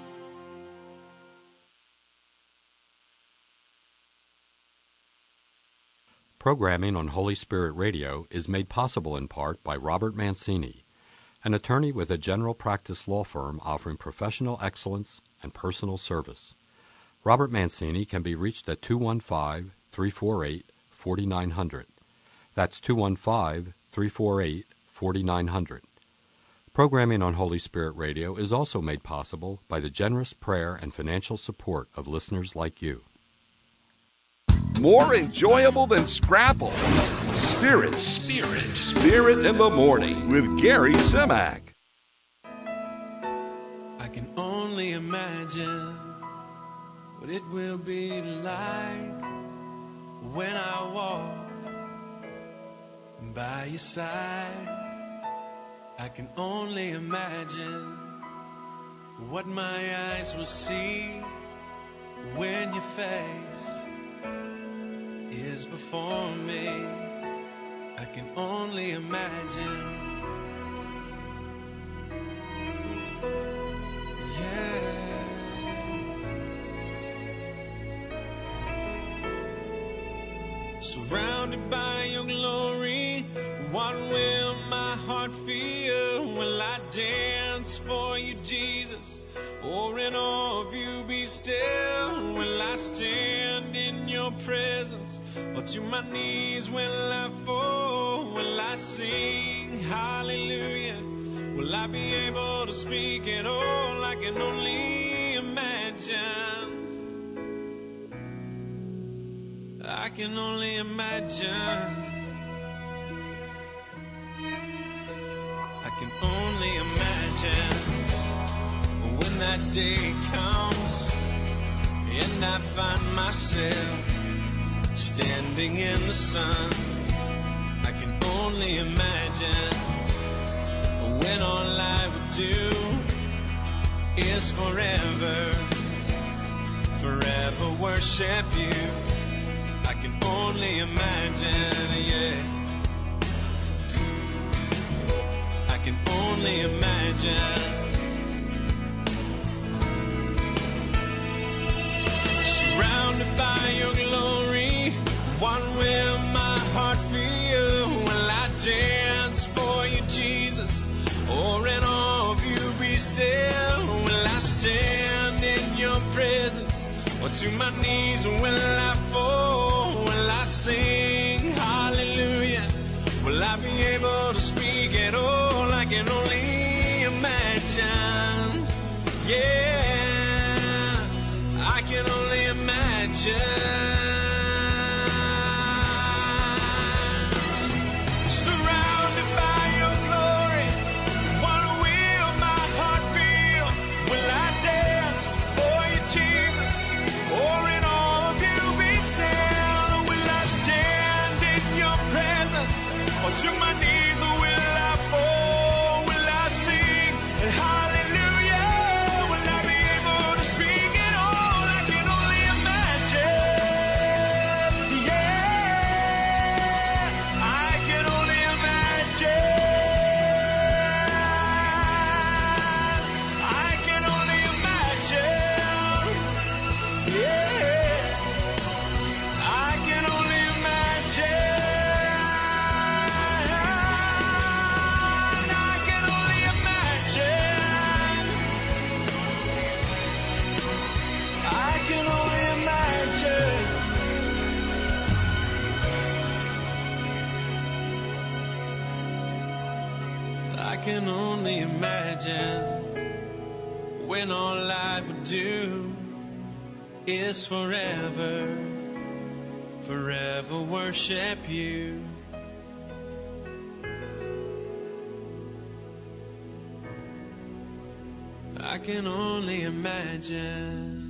Programming on Holy Spirit Radio is made possible in part by Robert Mancini, an attorney with a general practice law firm offering professional excellence and personal service. Robert Mancini can be reached at 215-348-4900. That's 215-348-4900. Programming on Holy Spirit Radio is also made possible by the generous prayer and financial support of listeners like you. More enjoyable than Scrapple. Spirit in the Morning with Gary Zimak. I can only imagine what it will be like when I walk by your side. I can only imagine what my eyes will see when your face is before me. I can only imagine. Yeah. Surrounded by your glory, what will my heart feel? Will I dance for you, Jesus? Or in awe of you be still? Will I stand in your presence? Or to my knees will I fall? Will I sing hallelujah? Will I be able to speak at all? I can only imagine. I can only imagine. I can only imagine when that day comes and I find myself standing in the sun. I can only imagine when all I would do is forever worship you. I can only imagine, yeah. I can only imagine. Surrounded by your glory, what will my heart feel? Will I dance for you, Jesus? Or in awe of you be still? Will I stand in your presence? Or to my knees will I fall? Will I sing hallelujah? Will I be able to speak at all? I can only imagine. Yeah, I can only imagine. Surrounded by your glory, what will my heart feel? Will I dance for you, Jesus? Or in all of you be still? Or will I stand in your presence? Or to my knees will I fall? Will I sing hallelujah? Will I be able to speak at all? I can only imagine. Yeah, I can only imagine. I can only imagine. Yeah, I can only imagine. I can only imagine. I can only imagine. I can only imagine when all I would do is forever worship you. I can only imagine.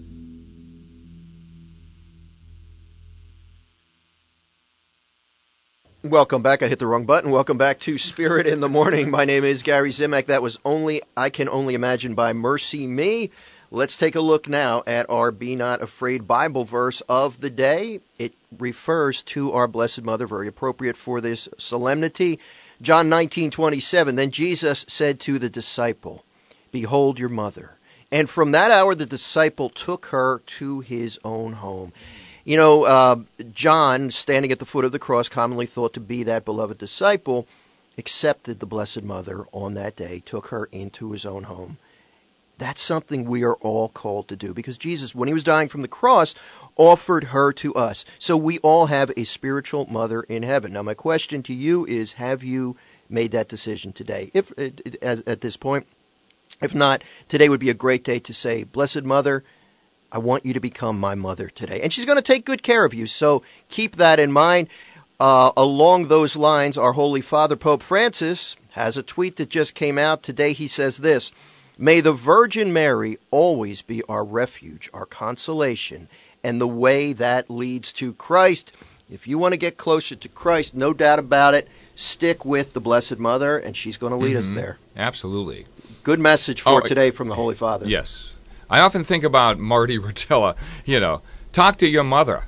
Welcome back. I hit the wrong button. Welcome back to Spirit in the Morning. My name is Gary Zimak. That was I Can Only Imagine by Mercy Me. Let's take a look now at our Be Not Afraid Bible verse of the day. It refers to our Blessed Mother, very appropriate for this solemnity. John 19:27. Then Jesus said to the disciple, "Behold your mother." And from that hour the disciple took her to his own home. You know, John, standing at the foot of the cross, commonly thought to be that beloved disciple, accepted the Blessed Mother on that day, took her into his own home. That's something we are all called to do, because Jesus, when he was dying from the cross, offered her to us. So we all have a spiritual mother in heaven. Now, my question to you is, have you made that decision today? If at this point, if not, today would be a great day to say, Blessed Mother, I want you to become my mother today. And she's going to take good care of you, so keep that in mind. Along those lines, our Holy Father, Pope Francis, has a tweet that just came out today. He says this: "May the Virgin Mary always be our refuge, our consolation, and the way that leads to Christ." If you want to get closer to Christ, no doubt about it, stick with the Blessed Mother, and she's going to lead us there. Absolutely. Good message for today from the Holy Father. Yes. I often think about Marty Rotella, talk to your mother.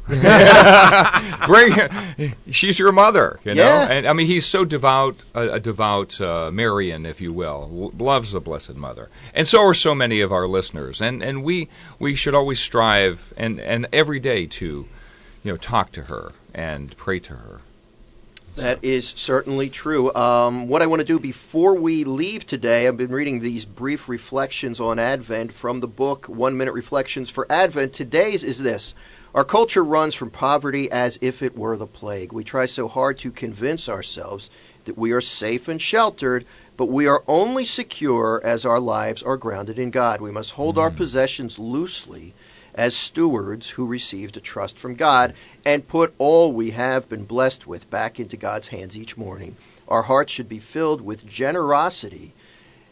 She's your mother, you know. Yeah. And I mean, he's so devout, a devout Marian, if you will, loves the Blessed Mother, and so are so many of our listeners. And we should always strive and every day to, talk to her and pray to her. That is certainly true. What I want to do before we leave today, I've been reading these brief reflections on Advent from the book 1 Minute Reflections for Advent. Today's is this: our culture runs from poverty as if it were the plague. We try so hard to convince ourselves that we are safe and sheltered, but we are only secure as our lives are grounded in God. We must hold our possessions loosely as stewards who received a trust from God, and put all we have been blessed with back into God's hands each morning. Our hearts should be filled with generosity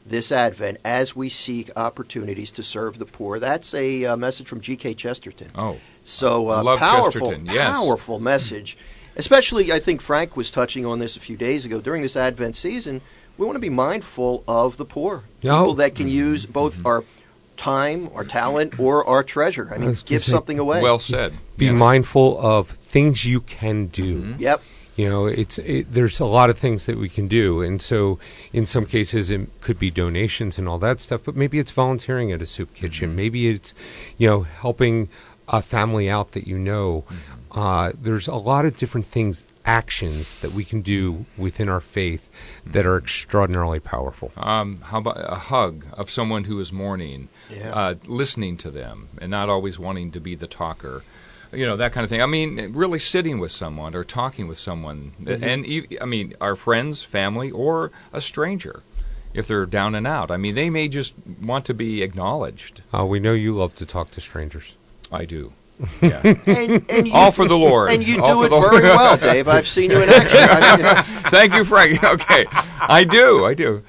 this Advent as we seek opportunities to serve the poor. That's a message from G.K. Chesterton. Oh, so love powerful, Chesterton. Yes. Powerful message. Especially, I think Frank was touching on this a few days ago. During this Advent season, we want to be mindful of the poor, people that can use both our time, our talent, or our treasure. I mean, give something away. Well said. Be mindful of things you can do. Yep. You know, there's a lot of things that we can do, and so in some cases it could be donations and all that stuff, but maybe it's volunteering at a soup kitchen. Maybe it's, helping a family out that you know. There's a lot of different things, actions that we can do within our faith that are extraordinarily powerful. How about a hug of someone who is mourning, listening to them, and not always wanting to be the talker. That kind of thing. I mean, really sitting with someone or talking with someone. And, our friends, family, or a stranger, if they're down and out. I mean, they may just want to be acknowledged. We know you love to talk to strangers. I do. Yeah. and you, all for the Lord. And you do it very well, Dave. I've seen you in action. Thank you, Frank. Okay. I do.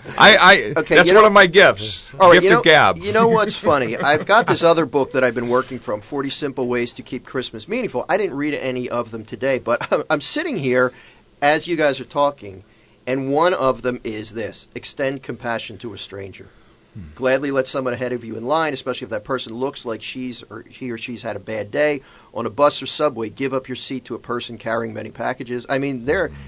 That's one of my gifts. All right, gift of gab. You know what's funny? I've got this other book that I've been working from, 40 Simple Ways to Keep Christmas Meaningful. I didn't read any of them today, but I'm sitting here as you guys are talking, and one of them is this: extend compassion to a stranger. Gladly let someone ahead of you in line, especially if that person looks like he or she's had a bad day. On a bus or subway, give up your seat to a person carrying many packages. I mean,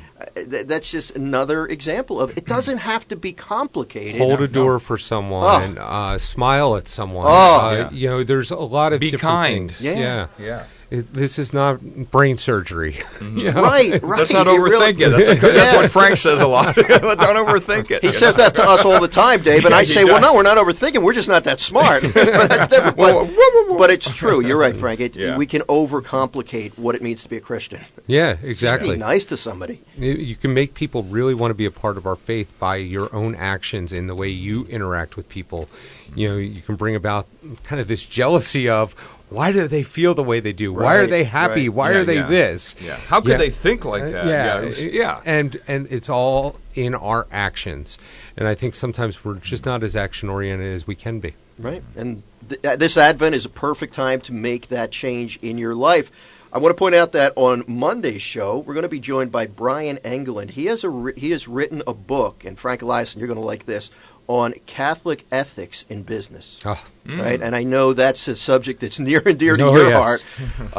that's just another example of it doesn't have to be complicated. Hold a door for someone. Smile at someone. There's a lot of different kind. things. Yeah. This is not brain surgery. Right. Let's not overthink it. That's what Frank says a lot. Don't overthink it. He says that to us all the time, Dave, and I say, well, no, we're not overthinking. We're just not that smart. That's different. But it's true. You're right, Frank. We can overcomplicate what it means to be a Christian. Yeah, exactly. Just be nice to somebody. You can make people really want to be a part of our faith by your own actions and the way you interact with people. You can bring about kind of this jealousy of, why do they feel the way they do? Right, why are they happy? right. Why are they this? Yeah. How could they think like that? And it's all in our actions. And I think sometimes we're just not as action-oriented as we can be. Right. And this Advent is a perfect time to make that change in your life. I want to point out that on Monday's show, we're going to be joined by Brian Engeland. He has written a book, and Frank Eliason, you're going to like this, on Catholic ethics in business. Right? And I know that's a subject that's near and dear to your heart.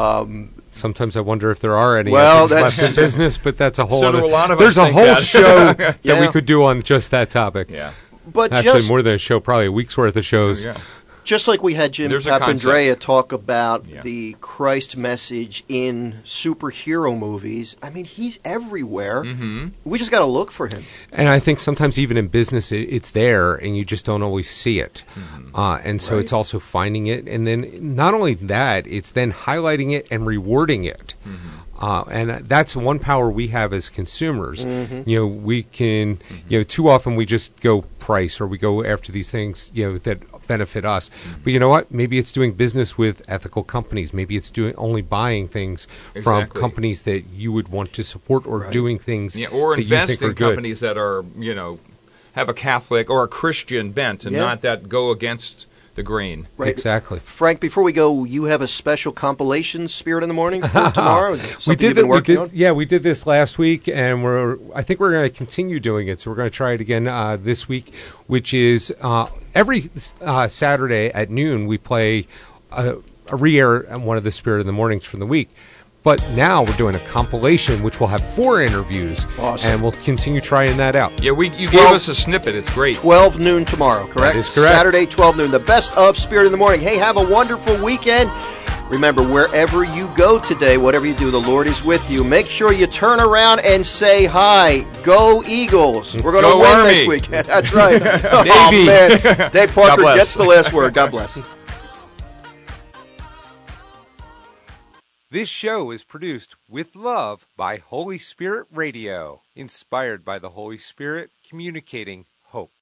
Sometimes I wonder if there are any ethics left in business, but that's a whole other. There's a whole show that we could do on just that topic. Yeah. But actually, more than a show, probably a week's worth of shows. Yeah. Just like we had Jim Papandrea talk about the Christ message in superhero movies, I mean, he's everywhere. Mm-hmm. We just got to look for him. And I think sometimes even in business, it's there, and you just don't always see it. Mm-hmm. And so it's also finding it. And then not only that, it's then highlighting it and rewarding it. Mm-hmm. And that's one power we have as consumers. Mm-hmm. We can, too often we just go price, or we go after these things, that benefit us. Mm-hmm. But you know what? Maybe it's doing business with ethical companies. Maybe it's only buying things from companies that you would want to support, or doing things or that invest you think in are good. companies that are, have a Catholic or a Christian bent, and not that go against the grain. Right. Exactly. Frank, before we go, you have a special compilation, Spirit in the Morning, for tomorrow? We did this last week, and I think we're going to continue doing it, so we're going to try it again this week, which is every Saturday at noon we play a re-air on one of the Spirit in the Mornings from the week. But now we're doing a compilation, which will have 4 interviews, and we'll continue trying that out. Yeah, you gave us a snippet. It's great. 12 noon tomorrow, correct? That is correct. Saturday, 12 noon. The best of Spirit in the Morning. Hey, have a wonderful weekend. Remember, wherever you go today, whatever you do, the Lord is with you. Make sure you turn around and say hi. Go Eagles. We're going to win this weekend. That's right. Oh, man. Dave Parker gets the last word. God bless. This show is produced with love by Holy Spirit Radio, inspired by the Holy Spirit, communicating hope.